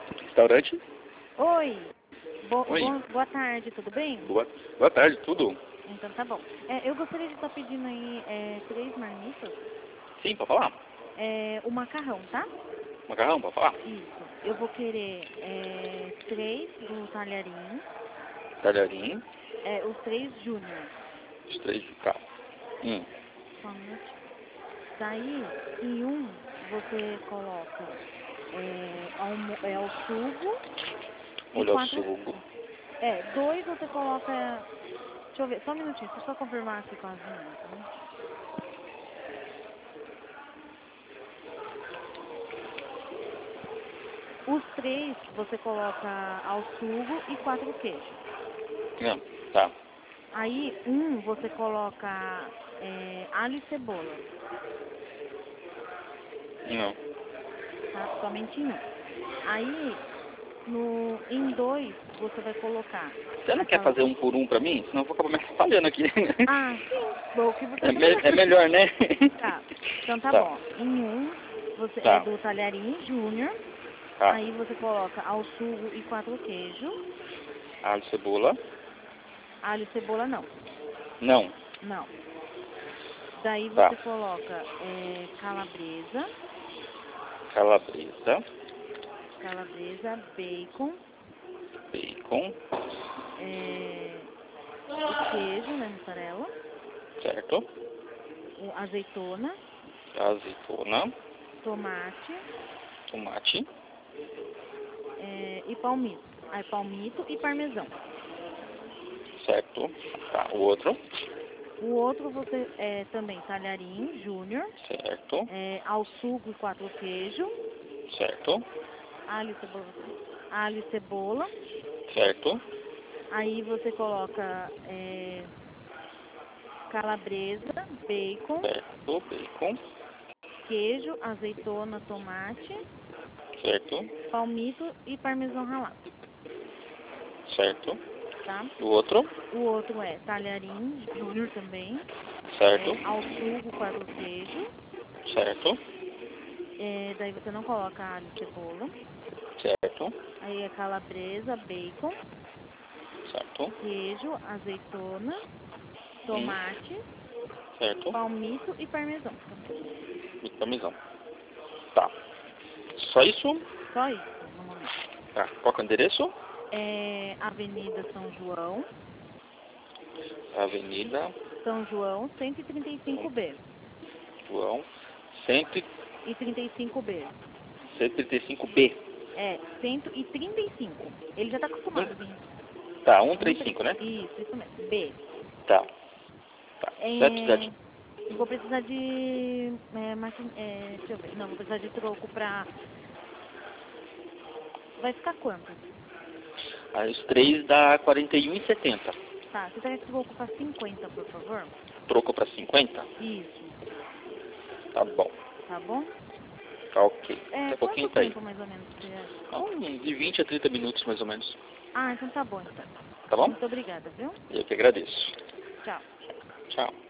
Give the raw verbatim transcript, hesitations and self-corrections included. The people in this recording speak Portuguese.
Restaurante? Oi. Bo Oi. bo boa tarde, tudo bem? Boa, boa tarde, tudo? Então tá bom. É, eu gostaria de estar pedindo aí é, três marmitas. Sim, pode falar. É, o macarrão, tá? Macarrão, pode falar. Isso. Eu vou querer é, três do talharim. Talharim. É, os três júnior. Os três de cá. Hum. Só um minutinho. Daí, em um, você coloca é, almo é, o sugo e Molho ao quatro... sugo. É, dois você coloca... Deixa eu ver, só um minutinho, deixa eu só confirmar aqui com as meninas, tá? Os três você coloca ao sugo e quatro queijos. Não, tá. Aí, um você coloca é, alho e cebola. Não. Tá? Somente em um. Aí, no, em dois, você vai colocar... Você não quer aquela... fazer um por um pra mim? Senão eu vou acabar me atrapalhando aqui. Ah, sim. Bom, que você É, me é melhor, né? Tá. Então tá, Tá. bom. Em um, você Tá. é do talharim júnior. Tá. Aí você coloca ao sugo e quatro queijos. Alho, cebola. Alho e cebola não. Não. Não. Daí Tá. você coloca é, calabresa. Calabresa. Calabresa, bacon. Bacon. É, o queijo, né, mussarela. Certo. O azeitona. Azeitona. Tomate. Tomate. É, e palmito. Aí palmito e parmesão. Certo. Tá. O outro. O outro você é também talharim júnior. Certo. É, ao sugo e quatro queijos. Certo. Alho e cebola. Alho e cebola. Certo. Aí você coloca é, calabresa, bacon, Certo. Bacon. queijo, azeitona, tomate, Certo. palmito e parmesão ralado. Certo. Tá? O outro. O outro é talharim júnior também. Certo. É, ao sugo, quatro queijo. Certo. É, daí você não coloca alho e cebola. Certo. Aí é calabresa, bacon, Certo. queijo, azeitona, Hum. tomate, Certo. palmito e parmesão também. E parmesão. Tá. Só isso? Só isso no momento. Tá. Qual que é o endereço? É Avenida São João, Avenida São João, cento e trinta e cinco B. João cento E trinta e cinco B. e trinta e cinco B. É, cento e trinta e cinco. Ele já tá acostumado, viu? Tá, cento e trinta e cinco, né? Isso, isso mesmo. B. Tá. Tá. Certo, É, certo. vou precisar de... É, maqui- é, deixa eu ver. Não, vou precisar de troco pra... Vai ficar quanto? Aí os três dá quarenta e um e setenta. Tá, você tá de troco pra cinquenta, por favor? Trocou pra cinquenta? Isso. Tá bom. Tá bom? Tá ok. É, Daqui a quanto pouquinho tá aí. tempo, mais ou menos, você acha? Então, de vinte a trinta minutos, mais ou menos. Ah, então tá bom, então. Tá bom? Muito obrigada, viu? Eu que agradeço. Tchau. Tchau.